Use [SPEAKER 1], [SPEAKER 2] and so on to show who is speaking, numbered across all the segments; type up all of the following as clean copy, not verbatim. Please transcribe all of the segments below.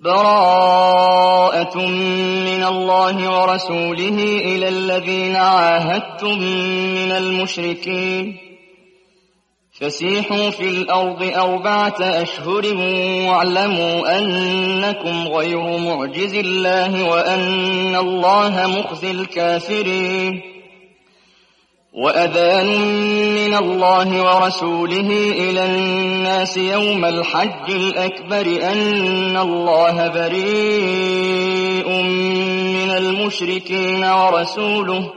[SPEAKER 1] براءة من الله ورسوله إلى الذين عاهدتم من المشركين فسيحوا في الأرض 4 أشهر واعلموا أنكم غير معجز الله وأن الله مخزي الكافرين وأذان من الله ورسوله إلى الناس يوم الحج الأكبر أن الله بريء من المشركين ورسوله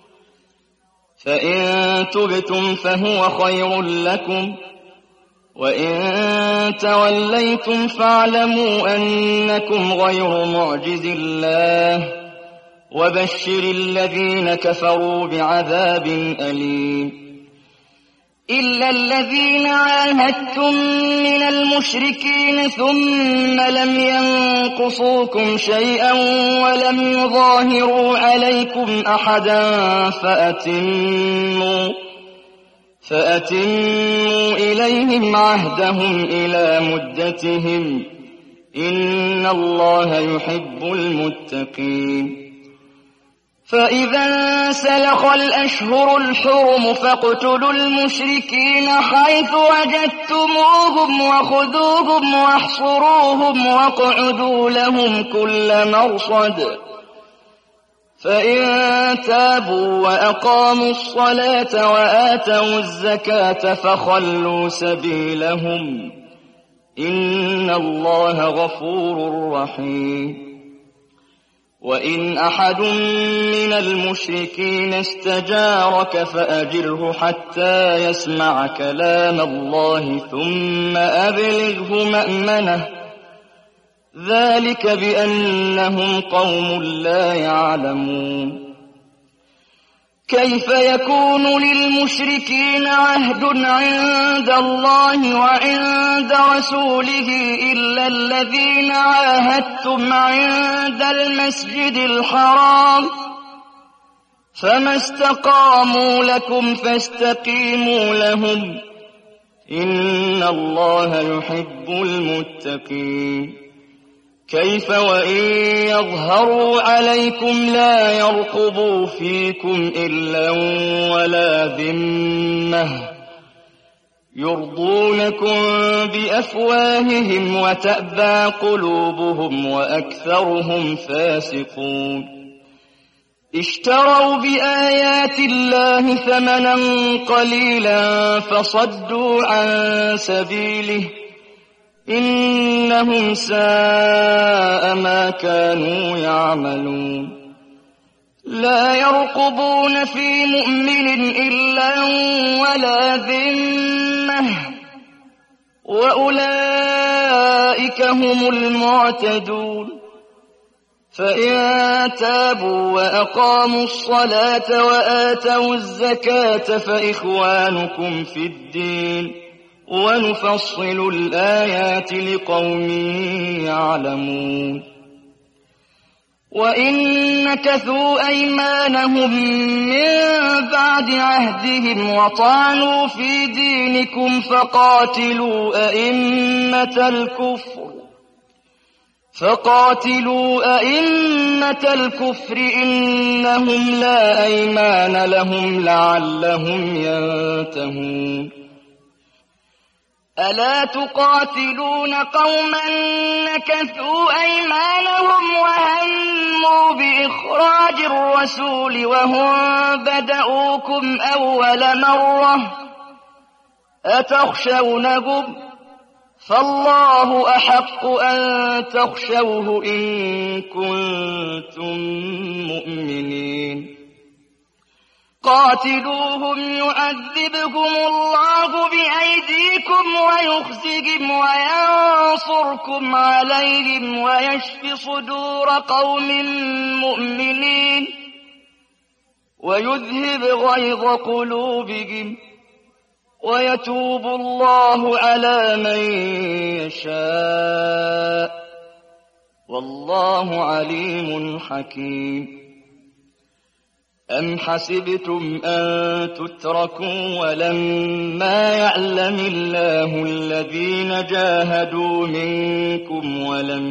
[SPEAKER 1] فإن تبتم فهو خير لكم وإن توليتم فاعلموا أنكم غير معجز الله وبشر الذين كفروا بعذاب أليم إلا الذين عاهدتم من المشركين ثم لم ينقصوكم شيئا ولم يظاهروا عليكم أحدا فأتموا إليهم عهدهم إلى مدتهم إن الله يحب المتقين فإذا انسلخ الأشهر الحرم فاقتلوا المشركين حيث وجدتموهم وخذوهم واحصروهم واقعدوا لهم كل مرصد فإن تابوا وأقاموا الصلاة وآتوا الزكاة فخلوا سبيلهم إن الله غفور رحيم وإن أحد من المشركين استجارك فأجره حتى يسمع كلام الله ثم أبلغه مأمنه ذلك بأنهم قوم لا يعلمون كيف يكون للمشركين عهد عند الله وعند رسوله إلا الذين عاهدتم عند المسجد الحرام فما استقاموا لكم فاستقيموا لهم إن الله يحب المتقين كيف وإن يظهروا عليكم لا يرقبوا فيكم إلا ولا ذمة يرضونكم بأفواههم وتأبى قلوبهم وأكثرهم فاسقون اشتروا بآيات الله ثمنا قليلا فصدوا عن سبيله إنهم ساء ما كانوا يعملون لا يرقبون في مؤمن إلا ولا ذمة وأولئك هم المعتدون فإن تابوا وأقاموا الصلاة وآتوا الزكاة فإخوانكم في الدين ونفصل الآيات لقوم يعلمون وإن نكثوا أيمانهم من بعد عهدهم وطعنوا في دينكم فقاتلوا أئمة الكفر إنهم لا أيمان لهم لعلهم ينتهون ألا تقاتلون قوما نكثوا أيمانهم وهموا بإخراج الرسول وهم بدؤوكم أول مرة أتخشونهم فالله أحق أن تخشوه إن كنتم مؤمنين قاتلوهم يعذبهم الله بأيديكم ويخزهم وينصركم عليهم ويشف صدور قوم مؤمنين ويذهب غيظ قلوبهم ويتوب الله على من يشاء والله عليم حكيم أَمْ حَسِبْتُمْ أَن تُتْرَكُوا وَلَمَّا يَعْلَمِ اللَّهُ الَّذِينَ جَاهَدُوا مِنكُمْ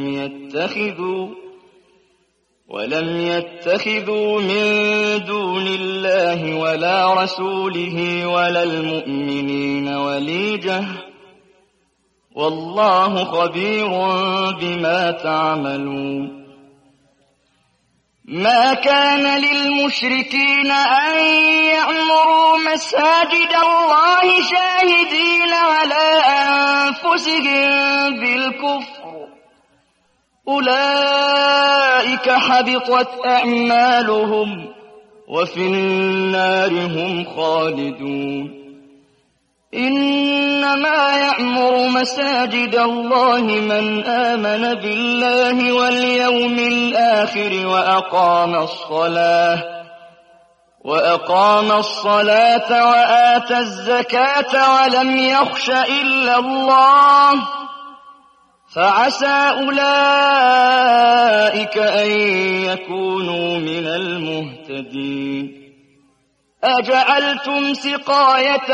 [SPEAKER 1] وَلَمْ يَتَّخِذُوا مِن دُونِ اللَّهِ وَلَا رَسُولِهِ وَلَا الْمُؤْمِنِينَ وَلِيجَةً ۚ وَاللَّهُ خَبِيرٌ بِمَا تَعْمَلُونَ ما كان للمشركين أن يعمروا مساجد الله شاهدين على أنفسهم بالكفر، أولئك حبطت أعمالهم وفي النار هم خالدون. إنما يعمر مساجد الله من آمن بالله واليوم الآخر وأقام الصلاة وآتى الزكاة ولم يخش إلا الله، فعسى أولئك أن يكونوا من المهتدين. أجعلتم سقاية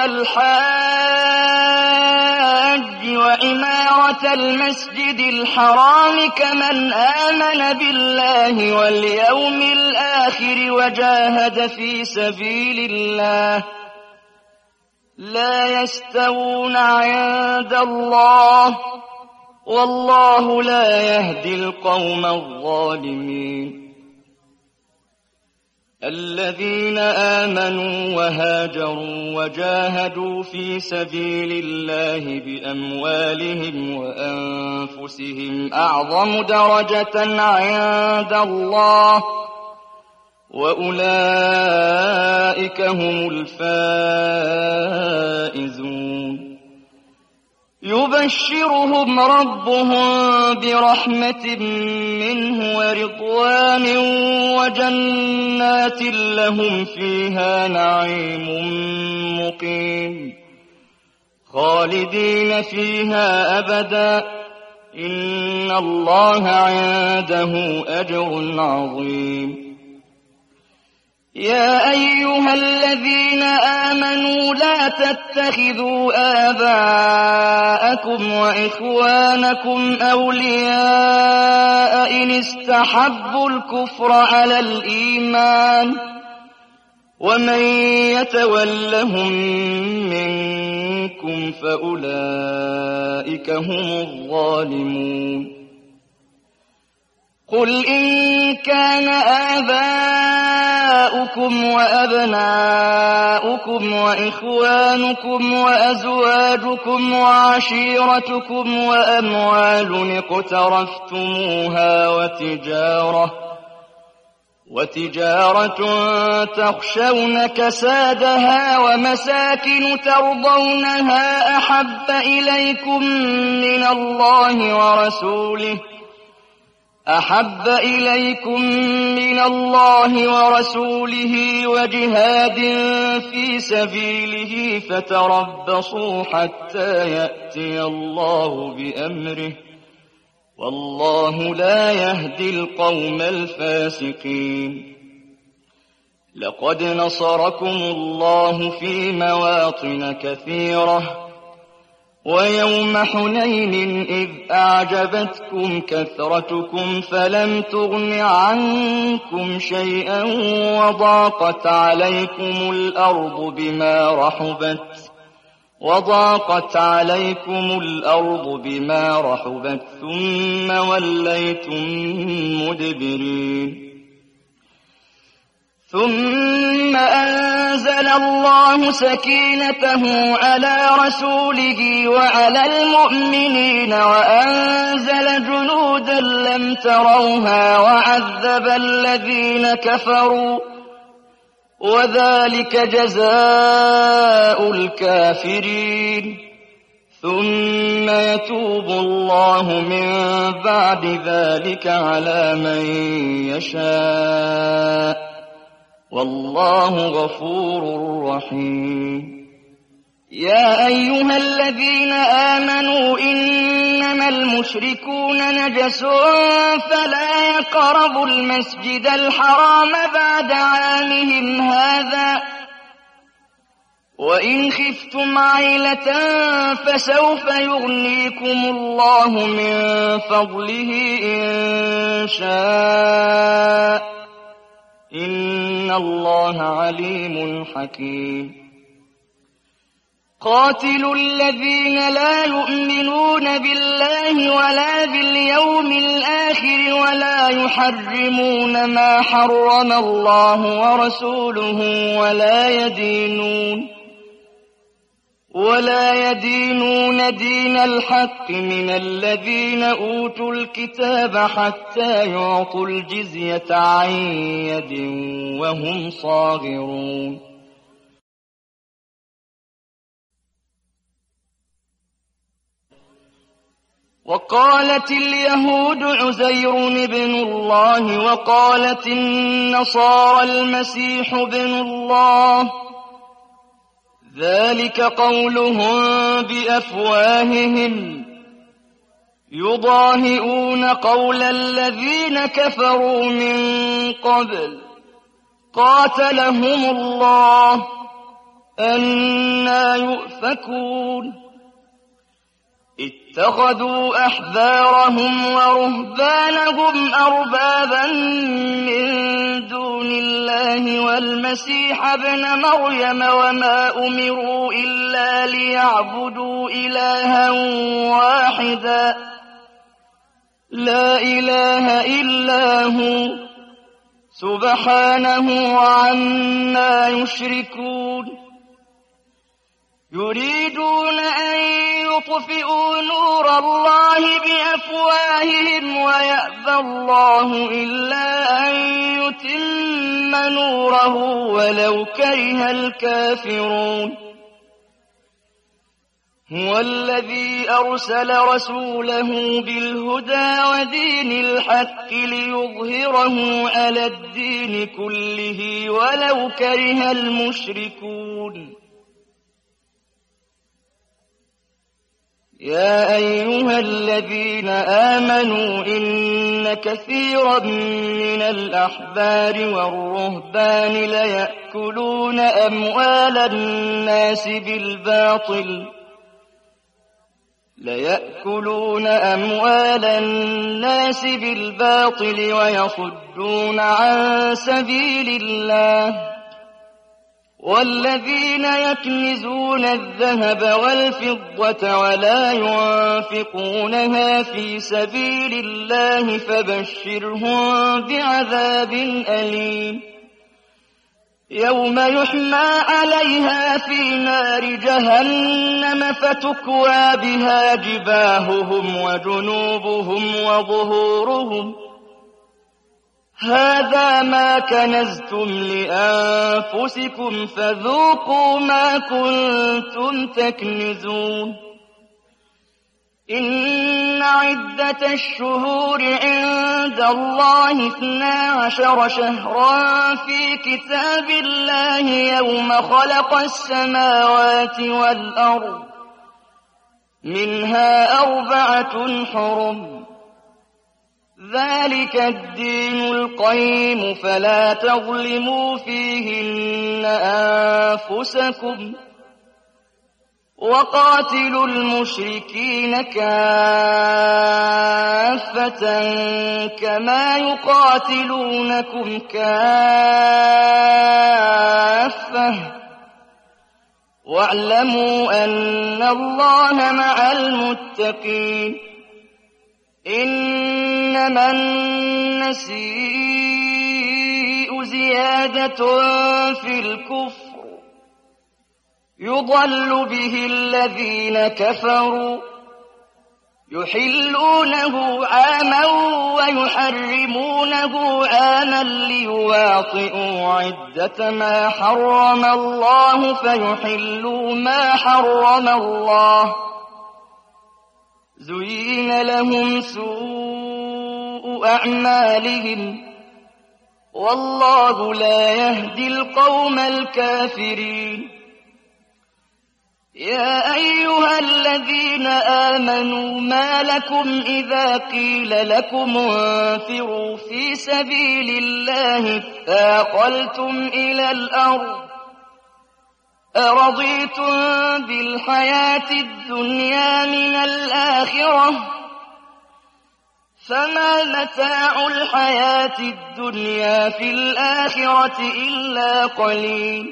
[SPEAKER 1] الحاج وعمارة المسجد الحرام كمن آمن بالله واليوم الآخر وجاهد في سبيل الله لا يستوون عند الله، والله لا يهدي القوم الظالمين. الذين آمنوا وهاجروا وجاهدوا في سبيل الله بأموالهم وأنفسهم أعظم درجة عند الله، وأولئك هم الفائزون. يبشرهم ربهم برحمة منه ورضوان وجنات لهم فيها نعيم مقيم خالدين فيها أبدا، إن الله عنده أجر عظيم. يا أيها الذين آمنوا لا تتخذوا آباءكم وإخوانكم أولياء إن استحبوا الكفر على الإيمان، ومن يتولهم منكم فأولئك هم الظالمون. قل إن كان آباؤكم وأبناؤكم وإخوانكم وأزواجكم وعشيرتكم وأموال اقترفتموها وتجارة تخشون كسادها ومساكن ترضونها أحب إليكم من الله ورسوله وجهاد في سبيله فتربصوا حتى يأتي الله بأمره، والله لا يهدي القوم الفاسقين. لقد نصركم الله في مواطن كثيرة، ويوم حنين إذ أعجبتكم كثرتكم فلم تغن عنكم شيئا وضاقت عليكم الأرض بما رحبت ثم وليتم مدبرين. ثم أنزل الله سكينته على رسوله وعلى المؤمنين وأنزل جنودا لم تروها وعذب الذين كفروا، وذلك جزاء الكافرين. ثم يتوب الله من بعد ذلك على من يشاء، والله غفور رحيم. يا أيها الذين آمنوا إنما المشركون نجس فلا يقربوا المسجد الحرام بعد عامهم هذا وإن خفتم عيلة فسوف يغنيكم الله من فضله إن شاء إن الله عليم حكيم قاتلوا الذين لا يؤمنون بالله ولا باليوم الآخر ولا يحرمون ما حرم الله ورسوله ولا يدينون دين الحق من الذين أوتوا الكتاب حتى يعطوا الجزية عن يد وهم صاغرون وقالت اليهود عزير ابن الله وقالت النصارى المسيح ابن الله ذلك قولهم بأفواههم يضاهئون قول الذين كفروا من قبل قاتلهم الله أنى يؤفكون اتخذوا أحبارهم ورهبانهم أربابا من دون الله والمسيح ابن مريم وما أمروا إلا ليعبدوا إلها واحدا لا إله إلا هو سبحانه عما يشركون يريدون أن يطفئوا نور الله بأفواههم ويأبى الله إلا أن يتم نوره ولو كره الكافرون هو الذي أرسل رسوله بالهدى ودين الحق ليظهره على الدين كله ولو كره المشركون يا أيها الذين آمنوا إن كثيرا من الأحبار والرهبان ليأكلون أموال الناس بالباطل ويصدون عن سبيل الله والذين يكنزون الذهب والفضة ولا ينفقونها في سبيل الله فبشرهم بعذاب أليم يوم يحمى عليها في نار جهنم فتكوى بها جباههم وجنوبهم وظهورهم هذا ما كنزتم لأنفسكم فذوقوا ما كنتم تكنزون إن عدة الشهور عند الله 12 شهرا في كتاب الله يوم خلق السماوات والأرض منها 4 حرم ذلك الدين القيم فلا تظلموا فيهن أنفسكم وقاتلوا المشركين كافة كما يقاتلونكم كافة واعلموا أن الله مع المتقين إنما النسيء زيادة في الكفر يضل به الذين كفروا يحلونه عاما ويحرمونه عاما ليواطئوا عدة ما حرم الله فيحلوا ما حرم الله زين لهم سوء أعمالهم والله لا يهدي القوم الكافرين يا أيها الذين آمنوا ما لكم إذا قيل لكم انفروا في سبيل الله اثاقلتم إلى الأرض أرضيتم بالحياة الدنيا من الآخرة فما متاع الحياة الدنيا في الآخرة إلا قليل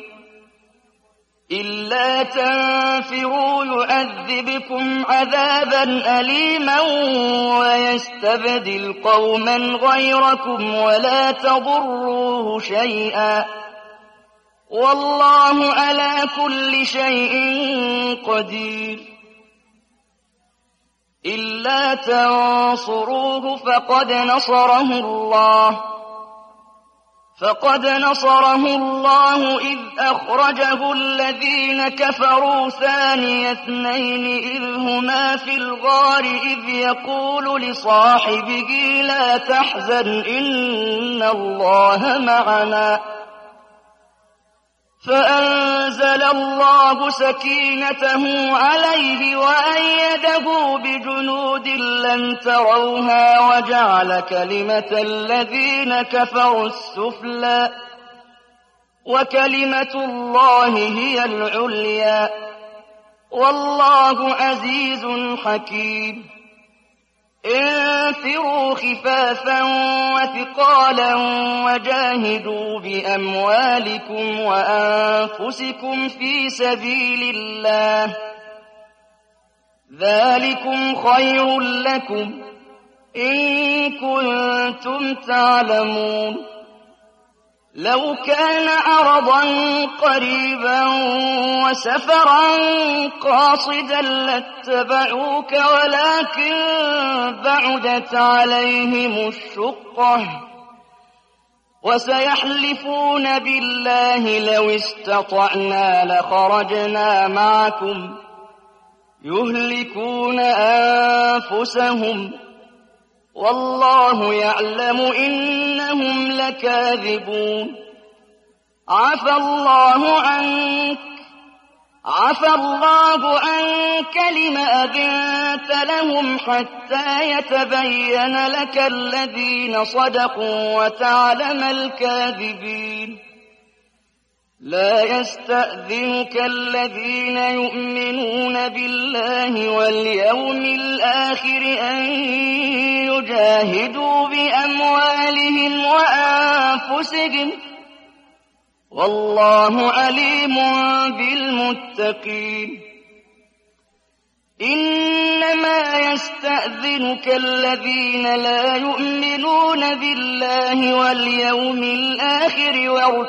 [SPEAKER 1] إلا تنفروا يعذبكم عذابا أليما ويستبدل قوما غيركم ولا تضروه شيئا والله على كل شيء قدير إلا تنصروه فقد نصره الله إذ أخرجه الذين كفروا ثاني اثنين إذ هما في الغار إذ يقول لصاحبه لا تحزن إن الله معنا فأنزل الله سكينته عليه وأيده بجنود لم تروها وجعل كلمة الذين كفروا السفلى وكلمة الله هي العليا والله عزيز حكيم انفروا خفافا وثقالا وجاهدوا بأموالكم وأنفسكم في سبيل الله ذلكم خير لكم إن كنتم تعلمون لو كان عرضا قريبا وسفرا قاصدا لاتبعوك ولكن بعدت عليهم الشقة وسيحلفون بالله لو استطعنا لخرجنا معكم يهلكون أنفسهم والله يعلم إنهم لكاذبون عفى الله عنك لم أذنت لهم حتى يتبين لك الذين صدقوا وتعلم الكاذبين لا يستأذنك الذين يؤمنون بالله واليوم الآخر أن يجاهدوا بأموالهم وأنفسهم والله عليم بالمتقين إنما يستأذنك الذين لا يؤمنون بالله واليوم الآخر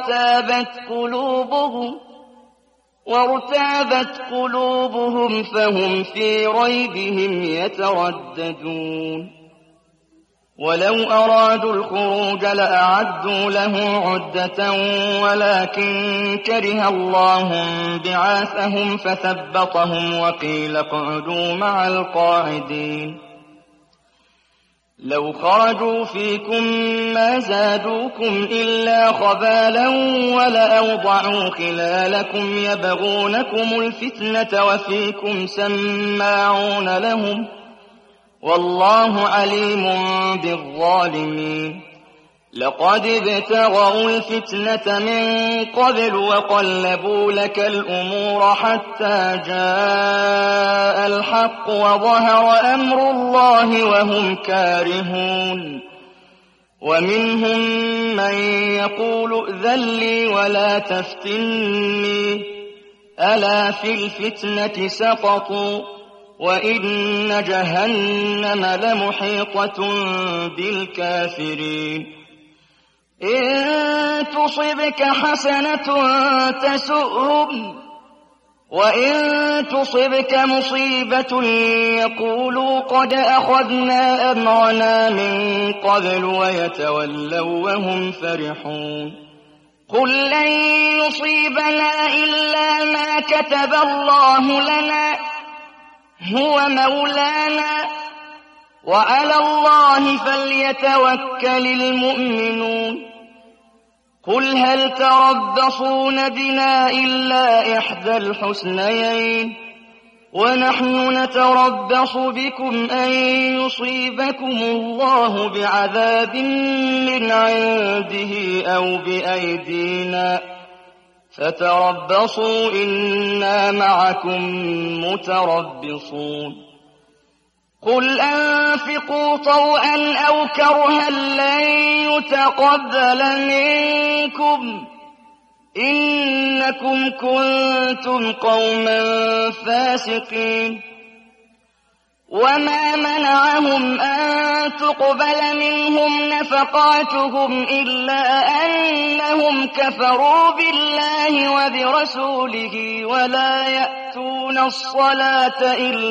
[SPEAKER 1] وارتابت قلوبهم فهم في ريبهم يترددون ولو أرادوا الخروج لأعدوا له عدة ولكن كره الله بعاثهم فثبطهم وقيل اقعدوا مع القاعدين لو خرجوا فيكم ما زادوكم إلا خبالا ولأوضعوا خلالكم يبغونكم الفتنة وفيكم سماعون لهم والله عليم بالظالمين لقد ابتغوا الفتنة من قبل وقلبوا لك الأمور حتى جاء الحق وظهر أمر الله وهم كارهون ومنهم من يقول ائذن لي ولا تفتني ألا في الفتنة سقطوا وإن جهنم لمحيطة بالكافرين إن تصبك حسنة تسؤهم وإن تصبك مصيبة يقولوا قد أخذنا أمرنا من قبل ويتولوا وهم فرحون قل لن يصيبنا إلا ما كتب الله لنا هو مولانا وعلى الله فليتوكل المؤمنون قل هل تربصون بنا إلا إحدى الحسنيين ونحن نتربص بكم أن يصيبكم الله بعذاب من عنده أو بأيدينا فتربصوا إنا معكم متربصون قل أنفقوا طوعا أو كرها لن يتقبل منكم إنكم كنتم قوما فاسقين وما منعهم أن تقبل منهم نفقاتهم إلا أنهم كفروا بالله وبرسوله ولا يأتون الصلاة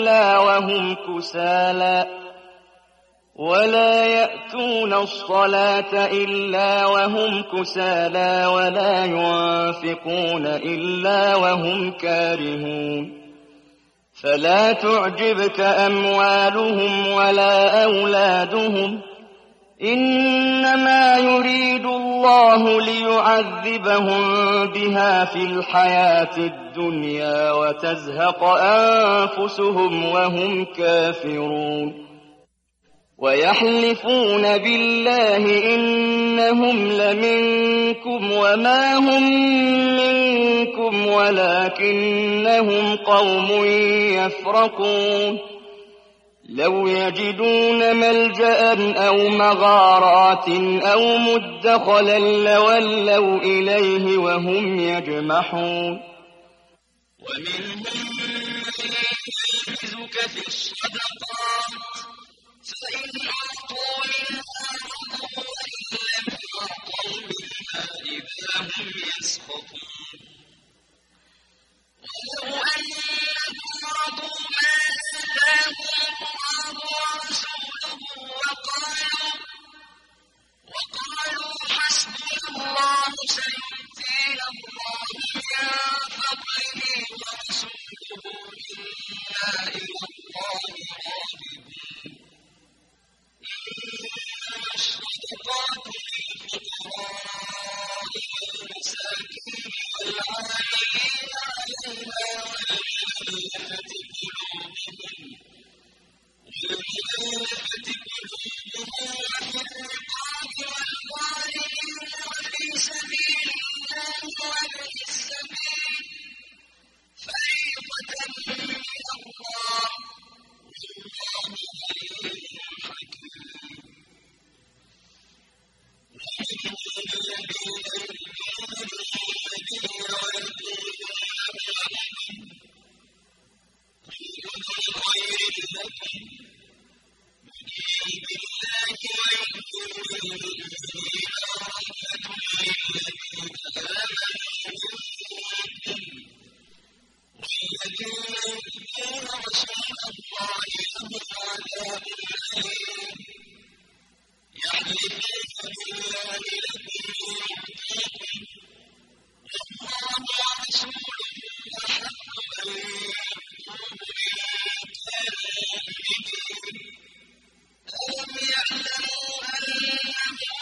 [SPEAKER 1] إلا وهم كسالى ولا ينفقون إلا وهم كارهون فلا تعجبك أموالهم ولا أولادهم إنما يريد الله ليعذبهم بها في الحياة الدنيا وتزهق أنفسهم وهم كافرون ويحلفون بالله إنهم لمنكم وما هم منكم ولكنهم قوم يفرقون لو يجدون ملجأ أو مغارات أو مدخلا لولوا إليه وهم يجمحون ومنهم من يلمزك في الصدقات فإن أعطوا منها رضوا وإن لم يعطوا منها إذا هم يسخطون ولو أنهم رضوا ما آتاهم الله ورسوله وقالوا حسبنا الله سيؤتينا الله من فضله ورسوله إنا إلى الله راغبون إنما الصدقات للفقراء والمساكين والعاملين عليها والمؤلفة قلوبهم وفي الرقاب والغارمين وفي سبيل الله وابن السبيل فريضة من الله والله عليم حكيم ألم يعلموا أنه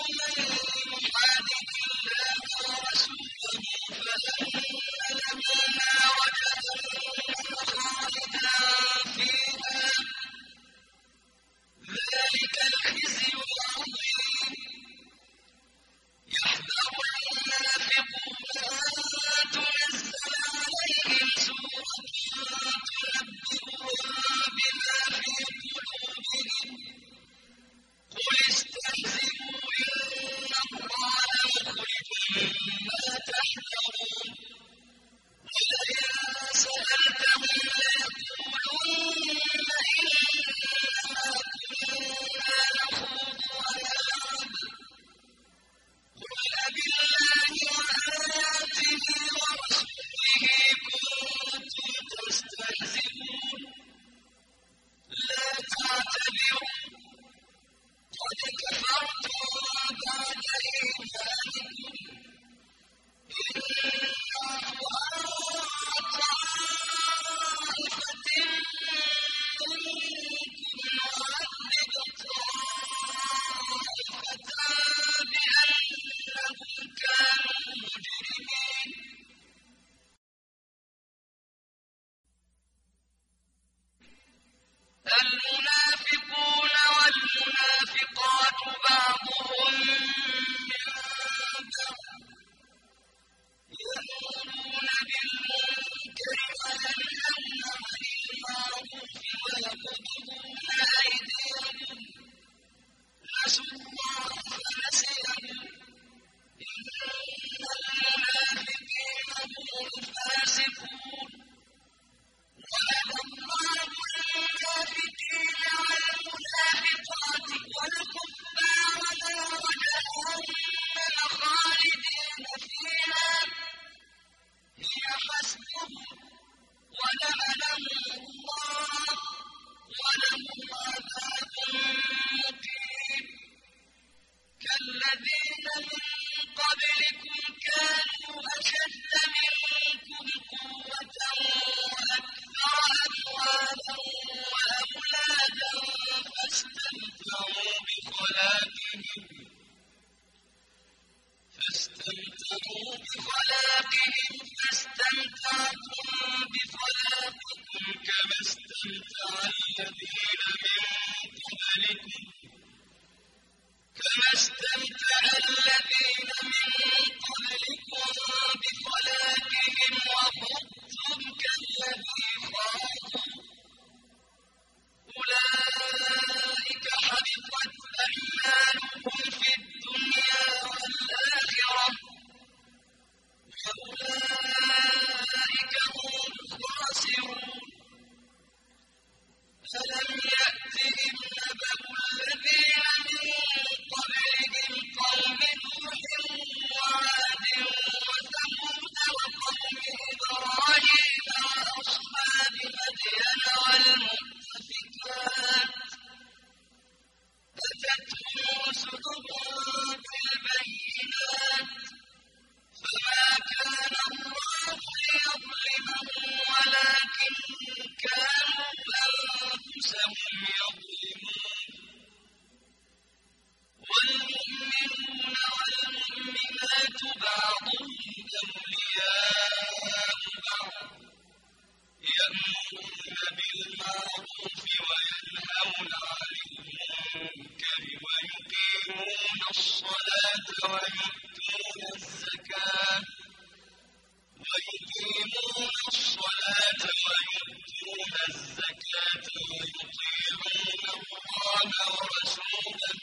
[SPEAKER 2] ورسوله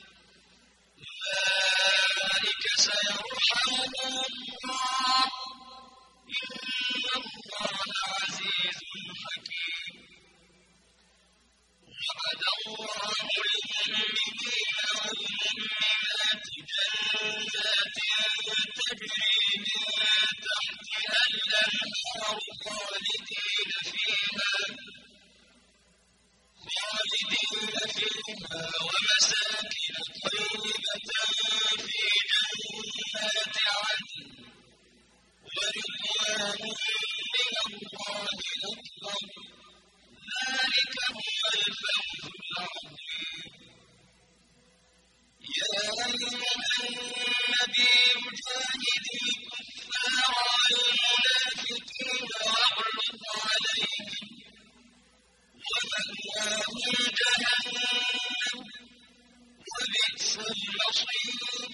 [SPEAKER 2] أولئك سيرحمهم الله إن الله عزيز حكيم وعد الله المؤمنين والمؤمنات جنات تجري من تحتها الأنهار خالدين فيها ومساكن طيبة في جنات عدن ورضوان من الله أكبر ذلك هو الفوز العظيم يا أيها النبي جاهد الكفار والمنافقين واغلظ عليهم ومأواهم جهنم وبئس المصير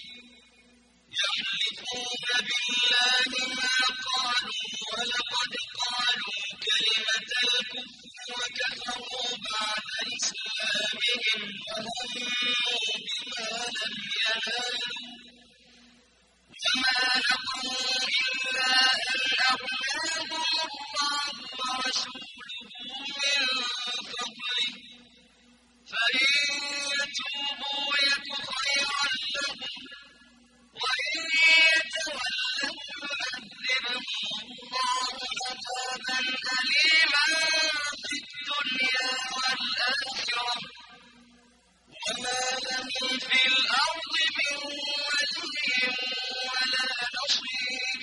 [SPEAKER 2] يحلفون بالله ما قالوا ولقد قالوا كلمة الكفر وكفروا بعد إسلامهم وهموا بما لم ينالوا وما نقموا إلا أن أغناهم الله ورسوله من فضله فإن يتوبوا يك خيرا لهم وإن يتولوا يعذبهم الله عذابا أليما في الدنيا والآخرة وما لهم في الأرض من ولي ولا نصير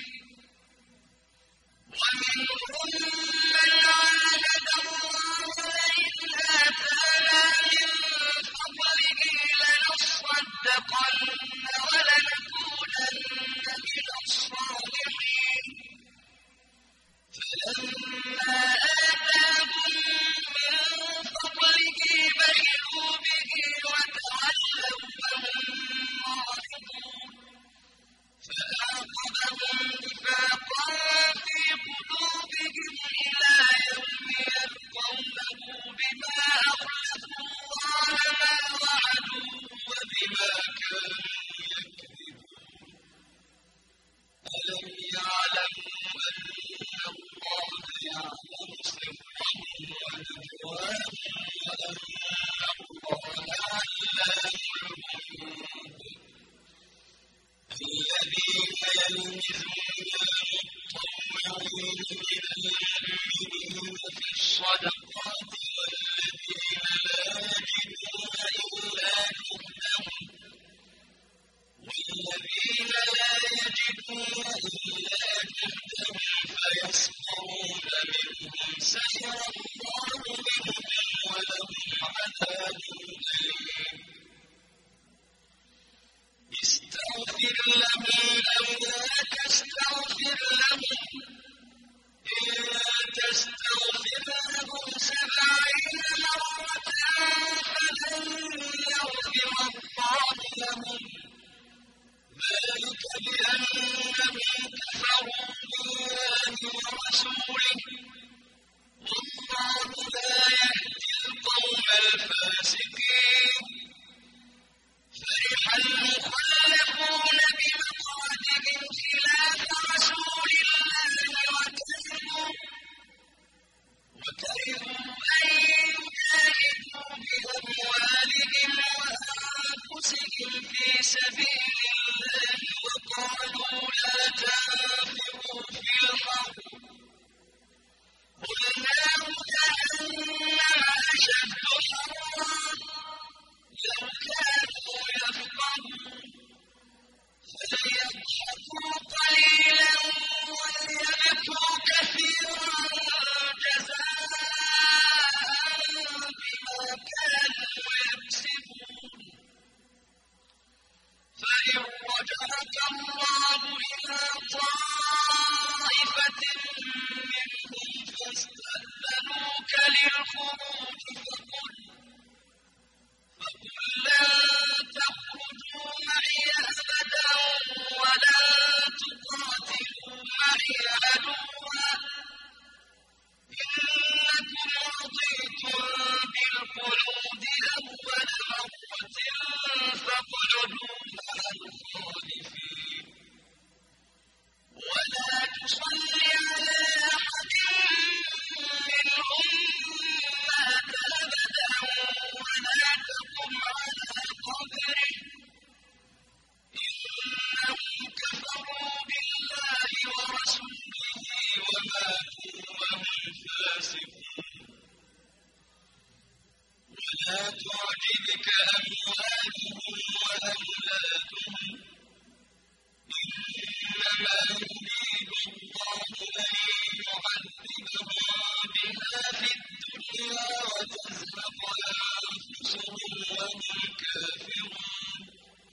[SPEAKER 2] ومنهم من عاهد الله لئن آتانا من فضله لنصدقن ولنكونن من الصالحين فلما آتاهم من فضله بخلوا به وتولوا فهم معرضون فأعقبهم نفاقا في قلوبهم إلى يوم يلقونه بما أخلفوا الله ما وعدوه وبما كانوا يكذبون ألم يعلموا أن الله يعلم سرهم ونجواهم وأن الله علام الغيوب الذين يلمزون المطوعين من المؤمنين في الصدقات والذين لا يجدون إلا جهدهم فيسخرون منهم سخر الله منهم ولهم عذاب أليم استغفر لهم أو لا تستغفر لهم إن تستغفر لهم 70 مرة فلن يغفر الله لهم ذلك بأنهم كفروا بالله ورسوله والله لا يهدي القوم الفاسقين فرح المخلفون بمقعدهم خلاف رسول الله وكرهوا أن يجاهدوا بأموالهم وأنفسهم في سبيل الله وقالوا لا تنفروا في الحرب قل نار جهنم أشد حرا بك أموالهم وأولادهم إنما يريد الله أن يعذبهم بها في الدنيا وتزهق أنفسهم وهم كافرون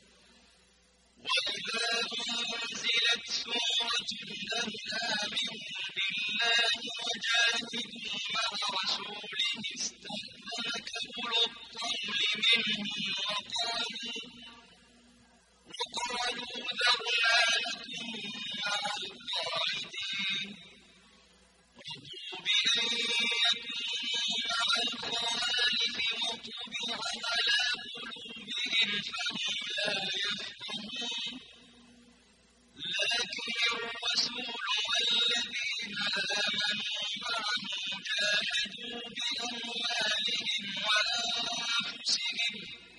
[SPEAKER 2] وإذا أنزلت سورة أن آمنوا بالله وجاهدوا مع رسوله استأذنك أولو الطول منهم وقالوا ذرنا نكن مع القاعدين رضوا بأن يكونوا مع الخوالف وطبع على قلوبهم فهم لا يفقهون لكن الرسول والذين آمنوا معه جاهدوا بأموالهم وأنفسهم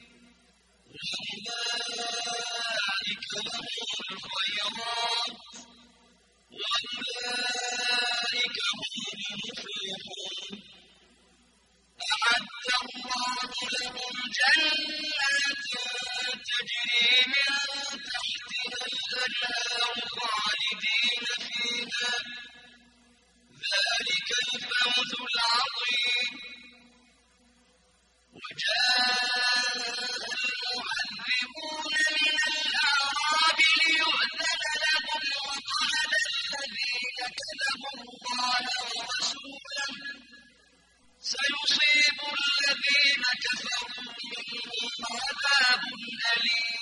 [SPEAKER 2] وأولئك لهم الخيرات وأولئك هم المفلحون أعد الله لهم جنات تجري من تحتها الأنهار خالدين فيها ذلك الفوز العظيم وجاء المعذبون من الأعراب ليؤذن لهم وقال الذين كذبوا الله ورسوله سيصيب الذين كفروا منهم عذاب أليم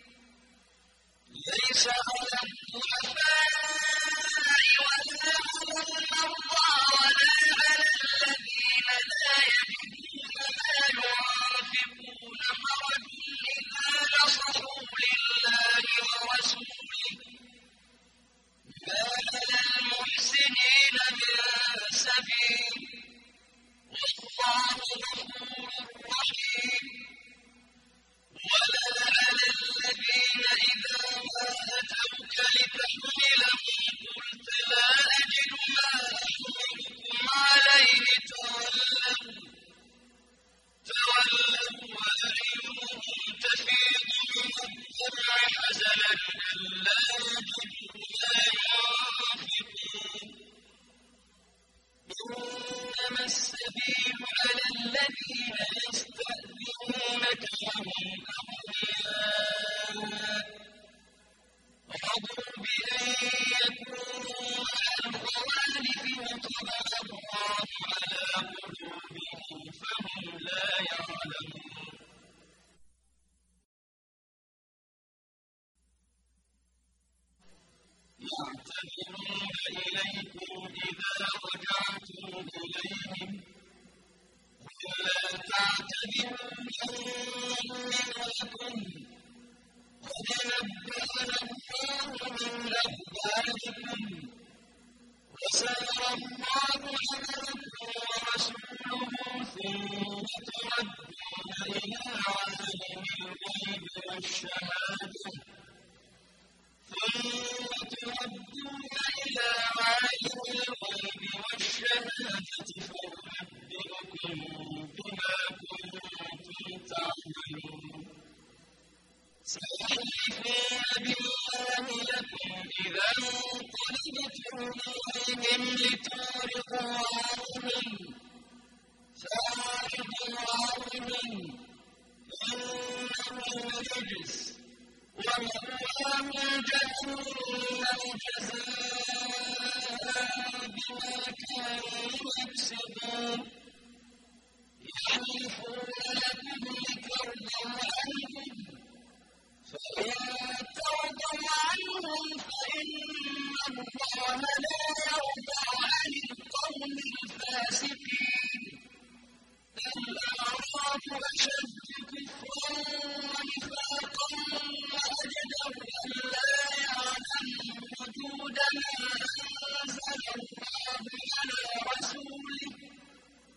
[SPEAKER 2] ليس على الضعفاء ولا على المرضى ولا على الذين لا يجدون ما ينفقون حرج إذا نصحوا لله ورسوله ما على المحسنين من سبيل والله غفور رحيم ولا على الذين إذا ما أتوك لتحملهم قلت لا أجد ما أحملكم عليه تولوا وأعينهم تفيض من الدمع حزنا ألا يجدوا ما ينفقون إنما السبيل على الذين يستأذنونك وهم أغنياء رضوا بأن يكونوا مع الخوالف وطبع الله على قلوبهم فهم لا يعلمون يعتذرون إليكم إذا رجعتم إليهم ولا تعتذروا لن نؤمن لكم قد نبأنا الله من أخباركم وسار الله عملكم ورسوله ثم تردون إلى عالم الغيب والشهادة فينبئكم بما كنتم تعملون سيحلفون بالله لكم إذا انقلبتم إليهم لتعرضوا عنهم فأعرضوا عنهم إنهم رجس ومأواهم جهنم جزاء بما كانوا يكسبون يحلفون لكم لترضوا عنهم فإن ترضوا عنهم فإن الله لا يرضى عن القوم الفاسقين الأعراب أشد كفرا ونفاقا وأجدر أن لا يعلموا حدود ما أنزل الله على رسوله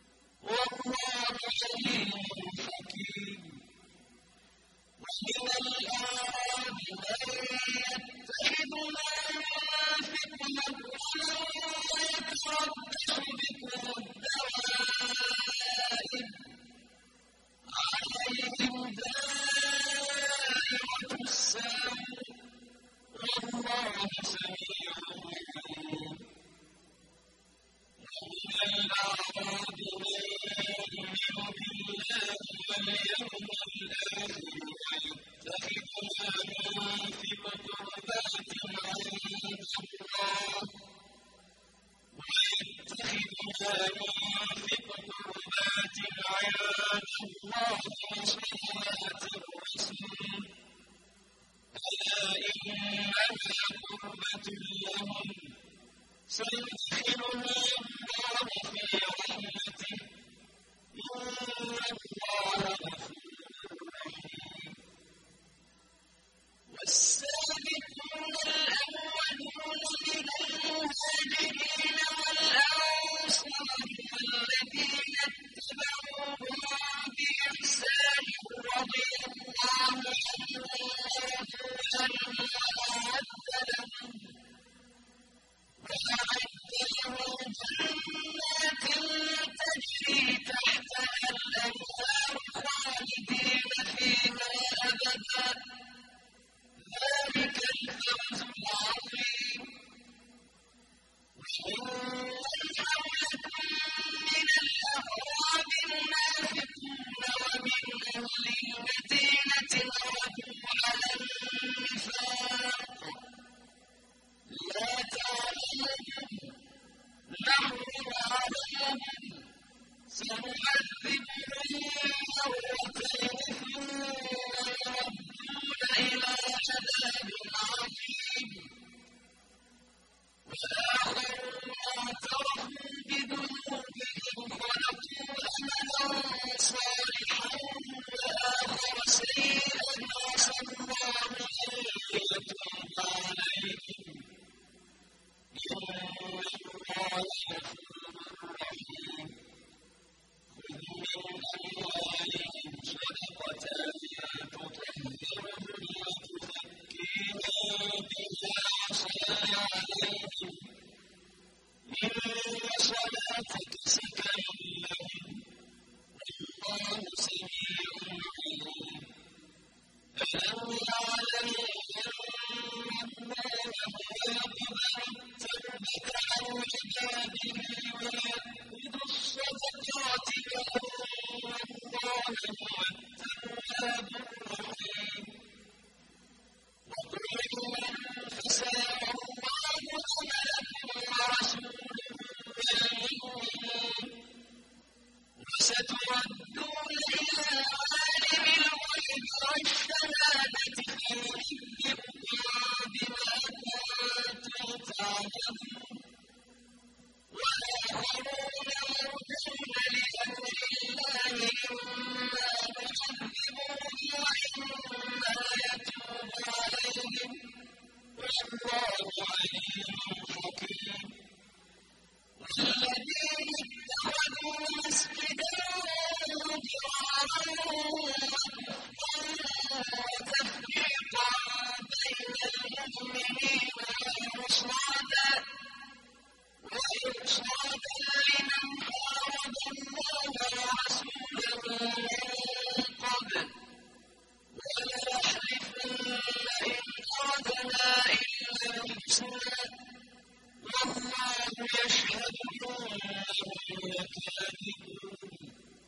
[SPEAKER 2] صلاة الرسول ألا إنها قربة لهم سيدخلهم الله في رحمته إن الله غفور رحيم والسابقون الأولون من المهاجرين والأنصار والذين اتبعوهم بإحسان رضي الله عنهم ورضوا عنه وأعد لهم جنات تجري تحتها الأنهار خالدين فيها أبدا ذلك الفوز العظيم وممن حولكم من الأعراب منافقون ومن أهل المدينة مردوا على النفاق لا تعلمهم نحن نعلمهم سنعذبهم مرتين ثم يردون إلى عذاب عظيم وآخرون اعترفوا بذنوبهم خلقوا عملا صالحا وآخر سيئا عسى الله أن يتوب عليهم إن الله غفور رحيم خذ من أموالهم صدقة تطهرهم وتزكيهم بها وصل عليهم إن صلاتك سكن لهم والله سميع عليم ألم يعلموا أن الله هو يقبل التوبة عن عباده ويأخذ الصدقات وأن الله هو التواب الرحيم وقل من فسيرى الله عملكم ورسوله والمؤمنون وستردون إلى عالم الغيب والشهادة فينبئكم بما كنتم تعملون وآخرون مرجون لأمر الله إما نعذبهم وإما يتوب عليهم والله عليم حكيم والذين اتخذوا مسجدا ضرارا وكفرا وتفريقا بين المؤمنين وإرصادا لمن حارب الله ورسوله من قبل وليحلفن إن أردنا إلا الحسنى والله يشهد إنهم لكاذبون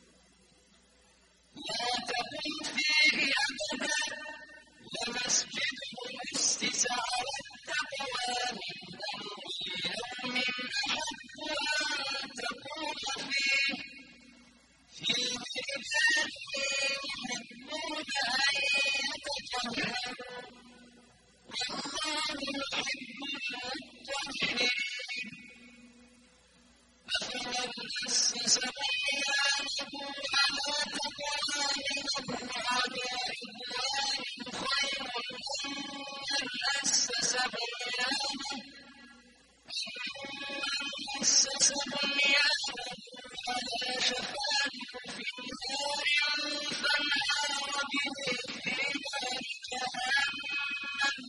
[SPEAKER 2] لا تقم فيه أبدا لمسجد أسس على التقوى من أول يوم أحق أن تقوم فيه رجال يحبون أن يتطهروا والله يحب المطهرين أفمن أسس بنيانه على تقوى من الله ورضوان خير أمن أسس بنيانه على شفا جرف نار فانهار به في نار جهنم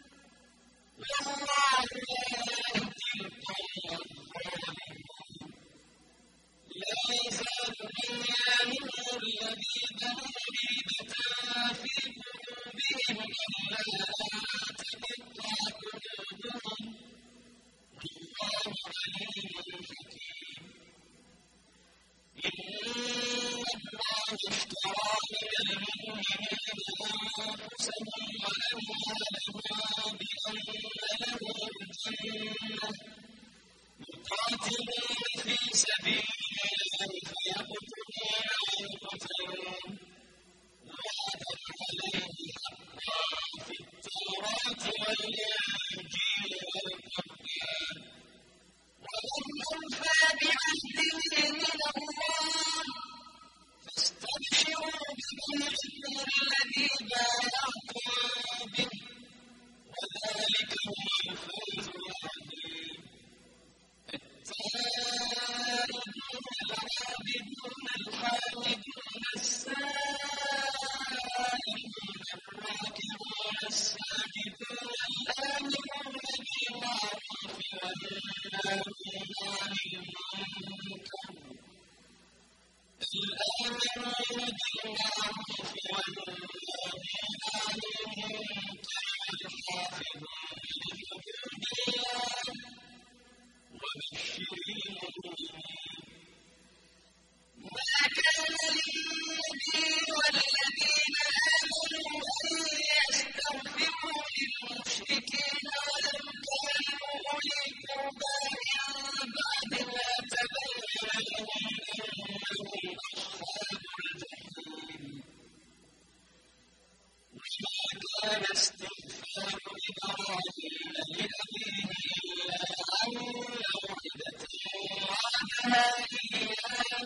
[SPEAKER 2] والله لا يهدي القوم الظالمين لا يزال بنيانهم الذي بنوا ريبة في قلوبهم إلا أن تقطع قلوبهم والله عليم حكيم إن الله اشترى من المؤمنين أنفسهم وأموالهم بأن لهم الجنة يقاتلون في سبيل الله فيقتلون ويقتلون كان استغفار إبراهيم لأبيه إلا عن موعدة وعدها إياه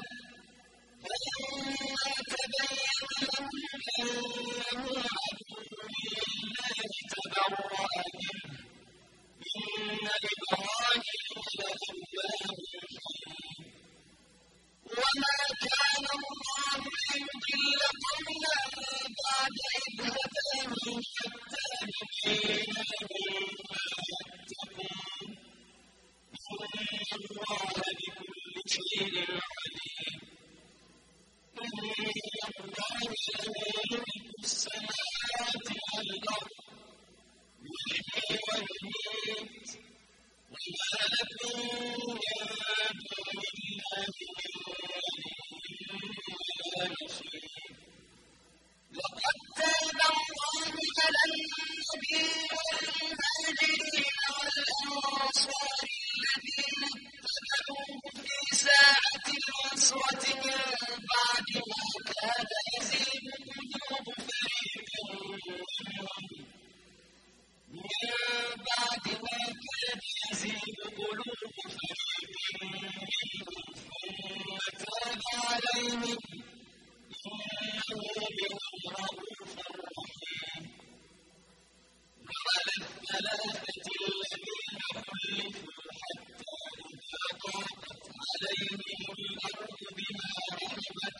[SPEAKER 2] فلما تبين له أنه عدو لله تبرأ منه إن إبراهيم لأواه حليم وما كان الله ليضل قوما بعد إذ هداهم حتى يبين لهم ما يتقون إن الله بكل شيء عليم إن الله له ملك السماوات والأرض يحيي ويميت وما لكم من دون الله من ولي ولا نصير لقد تاب الله على النبي والمهاجرين والأنصار الذين اتبعوه في ساعة العسرة من بعد ما كاد يزيغ قلوب فريق منهم ثم تاب عليهم إنه بهم رءوف رحيم وعلى الثلاثة الذين خلفوا حتى إذا ضاقت عليهم الأرض بما رحبت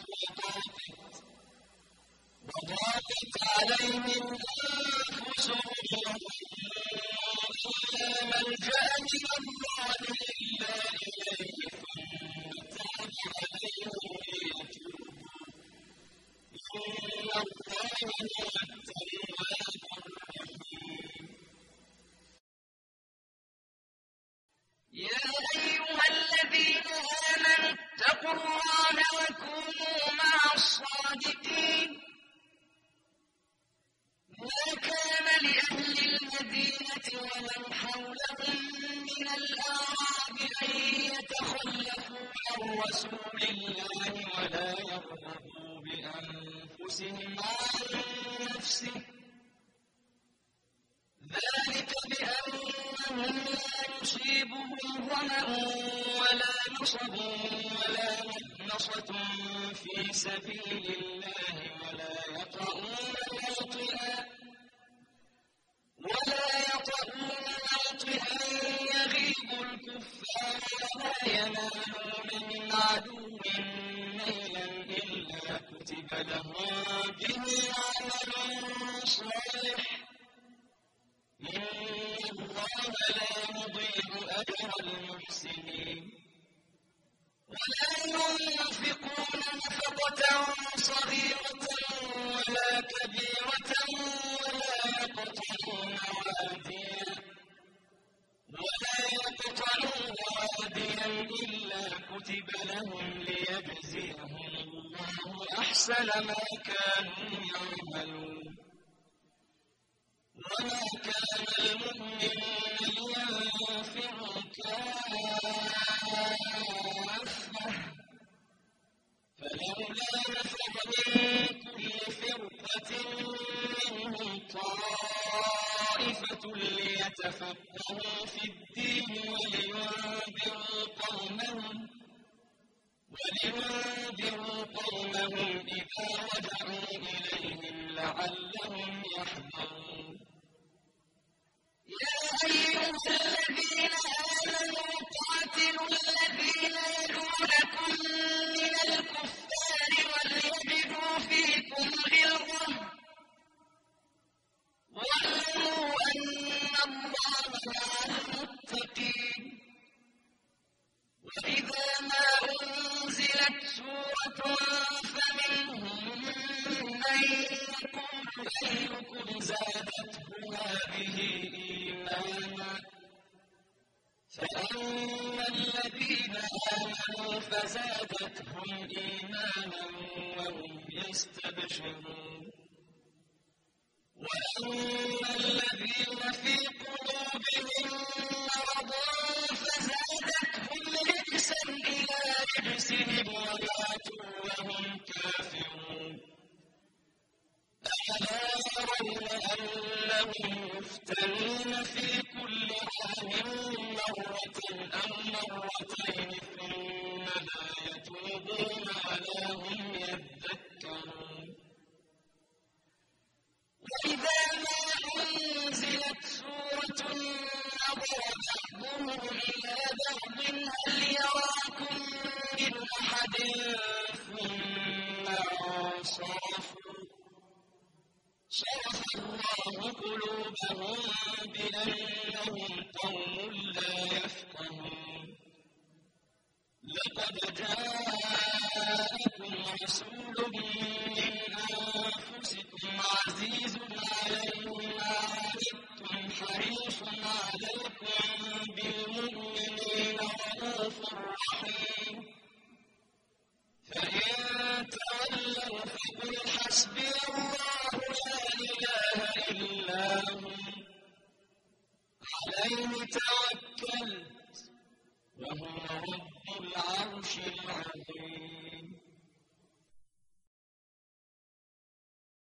[SPEAKER 2] وضاقت عليهم أنفسهم إلا ملجأ من الله إلا إليه ثم تاب عليهم ليتوبوا إن الله هو التواب الرحيم يا أيها الذين آمنوا اتقوا الله وكونوا مع الصادقين ما كان لأهل المدينة ومن حولهم من الأعراب أن يتخلفوا عن رسول الله ولا يرغبوا بأنفسهم عن نفسه ذلك بأنهم لا يصيبهم ظمأ ولا نصب ولا مخمصة في سبيل الله ولا يطؤون موطئا يغيظ الكفار ولا ينالون من عدو نيلا إلا كتب لهم به عمل صالح إن الله لا يضيع أجر المحسنين ولا ينفقون نفقة صغيرة ولا كبيرة ولا يقطعون واديا إلا كتب لهم ليجزيهم الله أحسن ما كانوا يعملون وما كان المؤمنون لينفروا كافة فلولا نفر من كل فرقة منهم طائفة ليتفقهوا في الدين ولينذروا قومهم إذا رجعوا إليهم لعلهم يحذرون يا أيها الذين آمنوا قاتلوا الذين يلونكم من الكفار وليجدوا فيكم غلظة واعلموا أن الله مع المتقين وإذا ما أنزلت سورة فمنهم من يقول أيكم زادته هذه إيمانا فأما الذين آمنوا فزادتهم إيمانا وهم يستبشرون وأما الذين في قلوبهم مرض فزادتهم رجسا إلى رجسهم وماتوا وهم كافرون ألا يرون غير أنهم يفتنون في كل عام مرة أو مرتين ثم لا يتوبون ولا هم يذكرون وإذا ما أنزلت سورة نظر بعضهم إلى بعض هل يراكم من أحد ثم انصرفوا صرف الله قلوبهم بأنهم قوم لا يفقهون لقد جاءكم رسول من أنفسكم عزيز